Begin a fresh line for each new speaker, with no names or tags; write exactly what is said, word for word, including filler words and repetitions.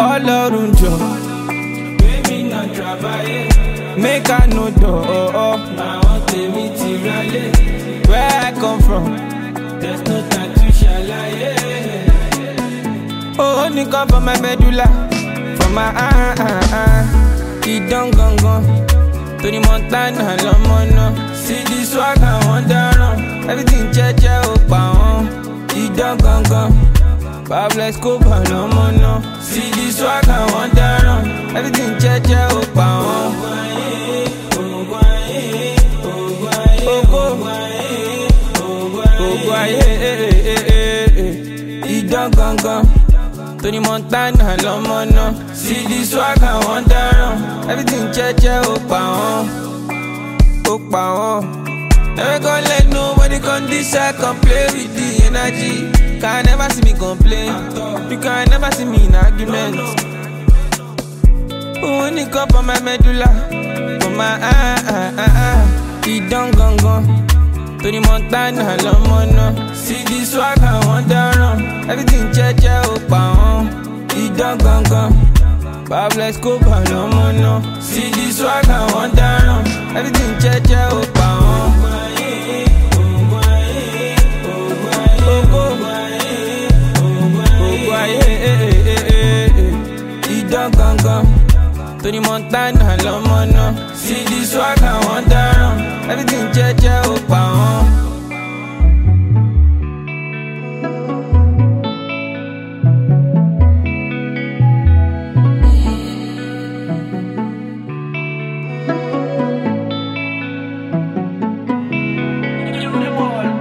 Ọlọ́run jọ.
Baby na trabaye.
Make I know door.
Àwọn tèmi ti ralé.
Where I come from.
There's no time to ṣàlàyé.
Oh, only come for my medulla. For my ah ah ah. Ìdán gangan. To the Montana lọ́mọ náà. See the swag àwọn dáràn. Everything jẹ́jẹ́ ó pa wọ́n. Ìdán gangan. Pablo Escobar lọ́mọ náà. See the swag àwọn dáràn. Everything jẹ́jẹ́ ó pa wọ́n. Ogo ayé, ìdán gangan. To the Montana lọ́mọ náà. See the swag àwọn dáràn. Everything jẹ́jẹ́ ó pa wọ́n. Ó pa wọ́n. Never gonna let nobody come this side come play with the energy. Can never see me complain. You can never see me in argument. Only cup on my medulla. For my ah ah ah ah. Ìdán gangan. To the Montana lọ́mọ náà. See the swag àwọn dáràn. Everything jẹ́jẹ́ ó pa wọ́n. Ìdán gangan. Pablo Escobar lọ́mọ náà. See the swag àwọn dáràn. Everything jẹ́jẹ́ ó pa wọ́n. Ogo ayé, ìdán gangan. To the Montana lọ́mọ náà. See the swag àwọn dáràn.